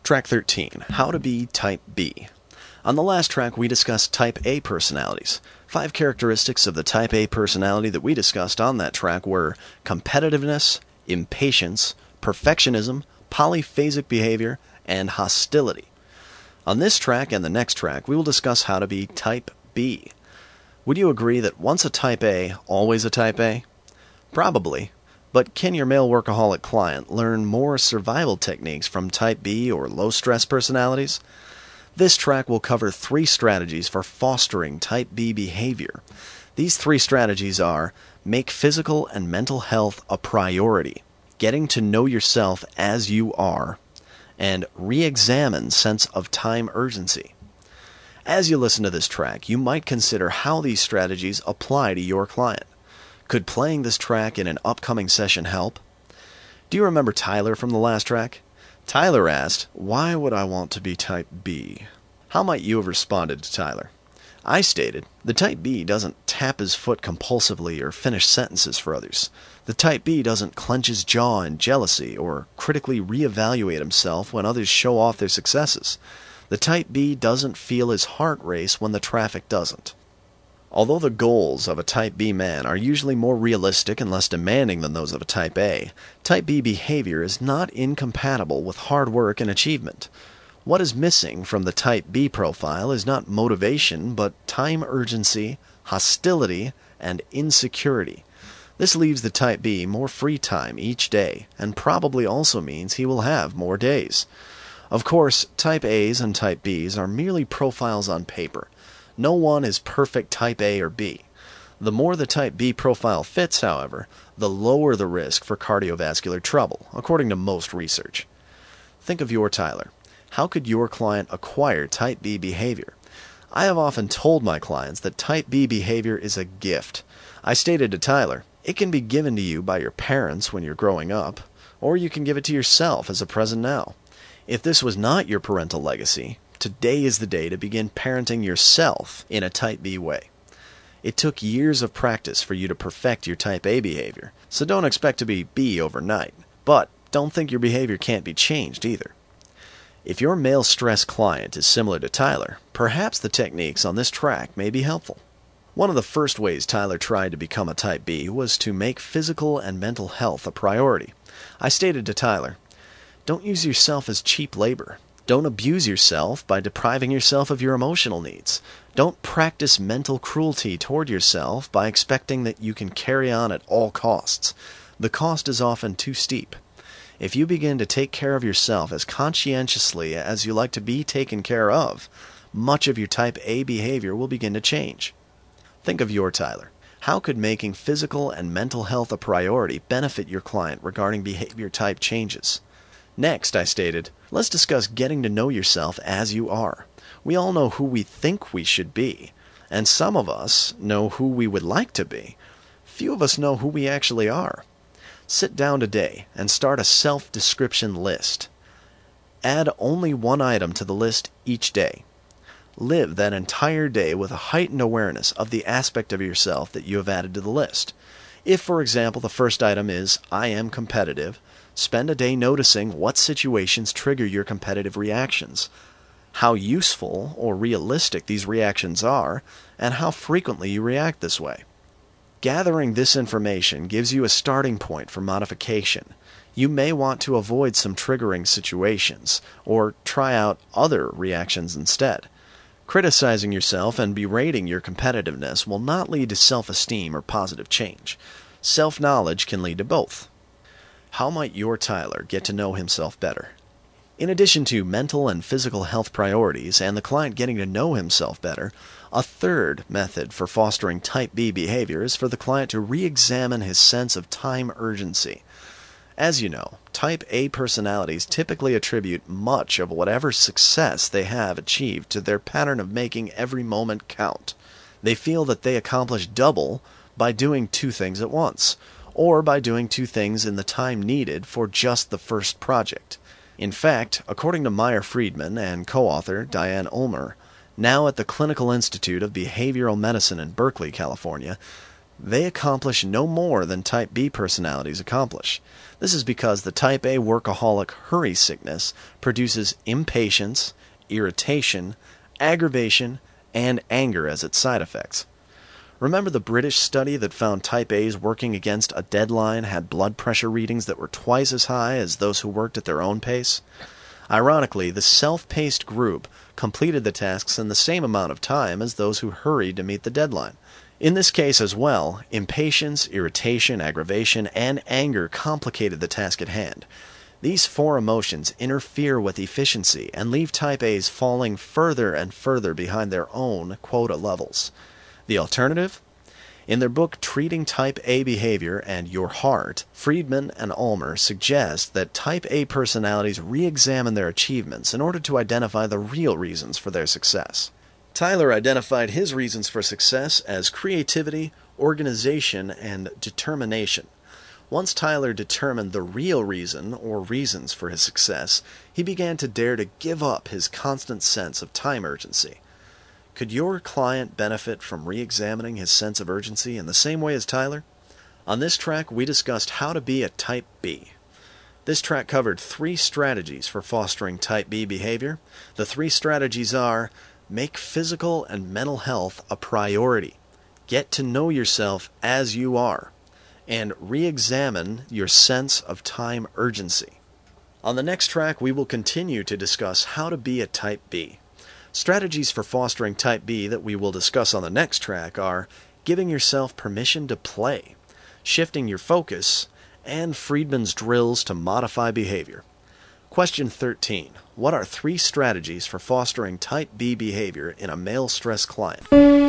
Track 13, How to Be Type B. On the last track, we discussed Type A personalities. 5 characteristics of the Type A personality that we discussed on that track were competitiveness, impatience, perfectionism, polyphasic behavior, and hostility. On this track and the next track, we will discuss how to be Type B. Would you agree that once a Type A, always a Type A? Probably. But can your male workaholic client learn more survival techniques from Type B or low-stress personalities? This track will cover 3 strategies for fostering Type B behavior. These 3 strategies are: make physical and mental health a priority, getting to know yourself as you are, and re-examine sense of time urgency. As you listen to this track, you might consider how these strategies apply to your client. Could playing this track in an upcoming session help? Do you remember Tyler from the last track? Tyler asked, "Why would I want to be Type B?" How might you have responded to Tyler? I stated, the Type B doesn't tap his foot compulsively or finish sentences for others. The Type B doesn't clench his jaw in jealousy or critically reevaluate himself when others show off their successes. The Type B doesn't feel his heart race when the traffic doesn't. Although the goals of a Type B man are usually more realistic and less demanding than those of a Type A, Type B behavior is not incompatible with hard work and achievement. What is missing from the Type B profile is not motivation, but time urgency, hostility, and insecurity. This leaves the Type B more free time each day, and probably also means he will have more days. Of course, Type A's and Type B's are merely profiles on paper. No one is perfect Type A or B. The more the Type B profile fits, however, the lower the risk for cardiovascular trouble, according to most research. Think of your Tyler. How could your client acquire Type B behavior? I have often told my clients that Type B behavior is a gift. I stated to Tyler, it can be given to you by your parents when you're growing up, or you can give it to yourself as a present now. If this was not your parental legacy, today is the day to begin parenting yourself in a Type B way. It took years of practice for you to perfect your Type A behavior, so don't expect to be B overnight. But don't think your behavior can't be changed either. If your male stress client is similar to Tyler, perhaps the techniques on this track may be helpful. One of the first ways Tyler tried to become a Type B was to make physical and mental health a priority. I stated to Tyler, don't use yourself as cheap labor. Don't abuse yourself by depriving yourself of your emotional needs. Don't practice mental cruelty toward yourself by expecting that you can carry on at all costs. The cost is often too steep. If you begin to take care of yourself as conscientiously as you like to be taken care of, much of your Type A behavior will begin to change. Think of your Tyler. How could making physical and mental health a priority benefit your client regarding behavior type changes? Next, I stated, let's discuss getting to know yourself as you are. We all know who we think we should be, and some of us know who we would like to be. Few of us know who we actually are. Sit down today and start a self-description list. Add only one item to the list each day. Live that entire day with a heightened awareness of the aspect of yourself that you have added to the list. If, for example, the first item is, I am competitive, spend a day noticing what situations trigger your competitive reactions, how useful or realistic these reactions are, and how frequently you react this way. Gathering this information gives you a starting point for modification. You may want to avoid some triggering situations, or try out other reactions instead. Criticizing yourself and berating your competitiveness will not lead to self-esteem or positive change. Self-knowledge can lead to both. How might your Tyler get to know himself better? In addition to mental and physical health priorities and the client getting to know himself better, a third method for fostering Type B behavior is for the client to re-examine his sense of time urgency. As you know, Type A personalities typically attribute much of whatever success they have achieved to their pattern of making every moment count. They feel that they accomplish double by doing 2 things at once, or by doing 2 things in the time needed for just the first project. In fact, according to Meyer Friedman and co-author Diane Ulmer, now at the Clinical Institute of Behavioral Medicine in Berkeley, California, They accomplish no more than type B personalities accomplish. This is because the type A workaholic hurry sickness produces impatience, irritation, aggravation, and anger as its side effects. Remember the British study that found type A's working against a deadline had blood pressure readings that were twice as high as those who worked at their own pace? Ironically, the self-paced group completed the tasks in the same amount of time as those who hurried to meet the deadline. In this case as well, impatience, irritation, aggravation, and anger complicated the task at hand. These four emotions interfere with efficiency and leave type A's falling further and further behind their own quota levels. The alternative? In their book Treating Type A Behavior and Your Heart, Friedman and Ulmer suggest that Type A personalities re-examine their achievements in order to identify the real reasons for their success. Tyler identified his reasons for success as creativity, organization, and determination. Once Tyler determined the real reason or reasons for his success, he began to dare to give up his constant sense of time urgency. Could your client benefit from re-examining his sense of urgency in the same way as Tyler? On this track, we discussed how to be a Type B. This track covered 3 strategies for fostering Type B behavior. The 3 strategies are: make physical and mental health a priority, get to know yourself as you are, and re-examine your sense of time urgency. On the next track, we will continue to discuss how to be a Type B. Strategies for fostering Type B that we will discuss on the next track are giving yourself permission to play, shifting your focus, and Friedman's drills to modify behavior. Question 13. What are 3 strategies for fostering Type B behavior in a male stress client?